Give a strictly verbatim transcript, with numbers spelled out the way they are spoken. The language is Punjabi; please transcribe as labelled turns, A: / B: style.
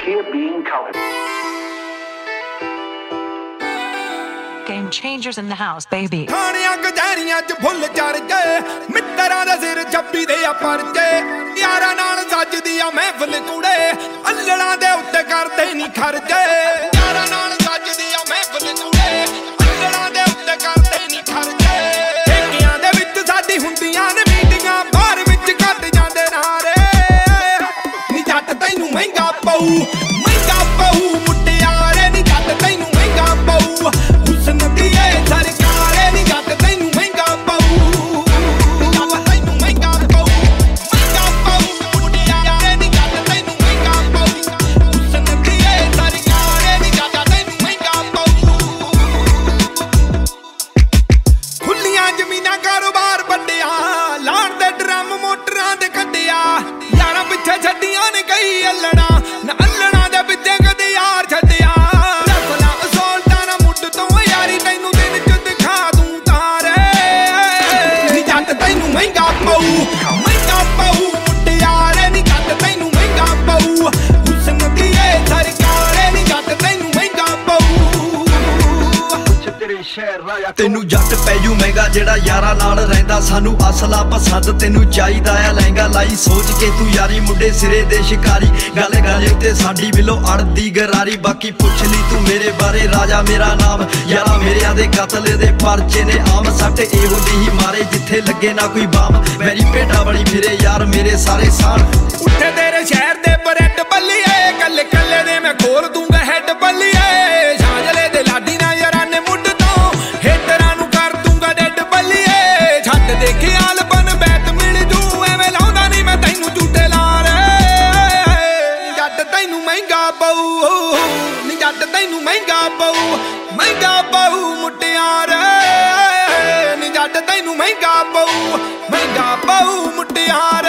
A: here being cultivated.
B: Game changers in the house, baby.
C: ਥਾਣਿਆਂ ਕਚਹਿਰੀਆਂ ਚ ਫੁੱਲ ਚੜ੍ਹਦੇ ਮਿੱਤਰਾਂ ਦੇ ਸਿਰ ਛੱਪੀ ਦੇ ਆ ਪਰਚੇ ਯਾਰਾਂ ਨਾਲ ਸੱਜਦੀ ਆ ਮਹਿਫਲ ਕੁੜੇ ਅੱਲੜਾਂ ਦੇ ਉੱਤੇ ਕਰਦੇ ਨਹੀਂ ਖਰਚੇ ਯਾਰਾਂ ਨਾਲ ਸੱਜਦੀ ਆ ਮਹਿਫਲ ਕੁੜੇ ਅੱਲੜਾਂ ਦੇ ਉੱਤੇ ਕਰਦੇ ਨਹੀਂ ਖਰਚੇ ਠੇਕਿਆਂ ਦੇ ਵਿੱਚ ਸਾਡੀ ਹੁੰਦੀਆਂ ਨੇ ਮੀਟਿੰਗਾਂ ਬਾਹਰ ਵਿੱਚ ਕੱਢ ਜਾਂਦੇ ਨਾਰੇ ਨੀ ਜੱਟ ਤੈਨੂੰ ਮਹਿੰਗਾ ਪਊ ਮਹਿੰਗਾ ਪਊ ਮੁਟਿਆਰੇ ਨੀ ਜੱਟ ਤੈਨੂੰ ਮਹਿੰਗਾ ਪਊ ਕਾਰੋਬਾਰ ਵੱਡਿਆ ਲਾਣ ਦੇ ਡਰਮ ਮੋਟਰਾਂ ਦੇ ਕੱਢਿਆ ਯਾਰਾਂ ਪਿੱਛੇ ਛੱਡੀਆਂ ਨੇ ਕਈ ਅੱਲਣਾ ਨਾ ਅੱਲਣਾ ਦੇ ਪਿੱਛੇ ਕਦੇ ਯਾਰ ਛੱਡਿਆ ਰਫਲਾ ਅਸੋਲਟਾਂ ਨਾ ਮੁੱਢ ਤੋਂ ਯਾਰੀ ਤੈਨੂੰ ਦਿਨ ਚ ਦਿਖਾ ਦੂੰ ਤਾਰੇ ਨੀ ਜੱਟ ਤੈਨੂੰ ਮਹਿੰਗਾ ਪਊ ਮਹਿੰਗਾ ਪਊ ਮੁਟਿਆਰੇ ਨੀ ਜੱਟ ਤੈਨੂੰ ਮਹਿੰਗਾ ਪਊ ਹੁਸਨ ਦੀਏ ਸਰਕਾਰੇ ਨੀ ਜੱਟ ਤੈਨੂੰ ਮਹਿੰਗਾ ਪਊ
D: ਤੈਨੂੰ ਜੱਟ ਪੈਜੂ ਮਹਿੰਗਾ ਜਿਹੜਾ ਯਾਰਾਂ ਨਾਲ ਰਹਿੰਦਾ ਸਾਨੂੰ ਅਸਲਾ ਪਸੰਦ ਤੈਨੂੰ ਚਾਹੀਦਾ ਆ ਲਹਿੰਗਾ ਲਾਈ ਸੋਚ ਕੇ ਤੂੰ ਯਾਰੀ ਮੁੰਡੇ ਸਿਰੇ ਦੇ ਸ਼ਿਕਾਰੀ ਗੱਲ ਗੱਲ ਤੇ ਸਾਡੀ ਬਿਲੋ ਅੜਦੀ ਗਰਾਰੀ ਬਾਕੀ ਪੁੱਛ ਲਈ ਤੂੰ ਮੇਰੇ ਬਾਰੇ ਰਾਜਾ ਮੇਰਾ ਨਾਮ ਯਾਰਾਂ ਮੇਰਿਆਂ ਦੇ ਕਤਲ ਦੇ ਪਰਚੇ ਨੇ ਆਮ ਸੱਟ ਇਹੋ ਜਿਹੀ ਮਾਰੇ ਜਿੱਥੇ ਲੱਗੇ ਨਾ ਕੋਈ ਬਾਮ ਮੇਰੀ ਭੇਡਾਂ ਬਣੀ ਫਿਰੇ ਯਾਰ ਮੇਰੇ ਸਾਰੇ ਸਾਨ
C: ਉੱਠੇ ਤੇਰੇ ਸ਼ਹਿਰ ਦੇ ਬਰੈਡ ਬੱਲੀਏ ਕੱਲੇ ਕੱਲੇ ਦੇ ਮੈਂ ਖੋਲ ਦੂੰਗਾ ਹੈਡ ਬੱਲੀਏ ਸਾਂਝਲੇ ਦੇ ਲਾਡੀ ਨਾ ਯਾਰਾਂ ਨੇ ਮੁੱਢ ਤੋਂ ਹੇਟਰਾਂ ਨੂੰ ਕਰ ਦੂੰਗਾ ਡੈਡ ਬੱਲੀਏ ਛੱਡ ਦੇ ਖਿਆਲ ਬਨ ਬੈਤ ਮਿਲ ਜੂ ਐਵੇਂ ਲਾਉਂਦਾ ਨਹੀਂ ਮੈਂ ਤੈਨੂੰ ਝੂਟੇ ਲਾ ਰੇ ਜੱਟ ਤੈਨੂੰ ਮਹਿੰਗਾ ਪਊ ਨੀ ਜੱਟ ਤੈਨੂੰ ਮਹਿੰਗਾ ਪਊ ਮਹਿੰਗਾ ਪਊ ਮੁਟਿਆਰੇ ਨੀ ਜੱਟ ਤੈਨੂੰ ਮਹਿੰਗਾ ਪਊ ਮਹਿੰਗਾ ਪਊ ਮੁਟਿਆਰੇ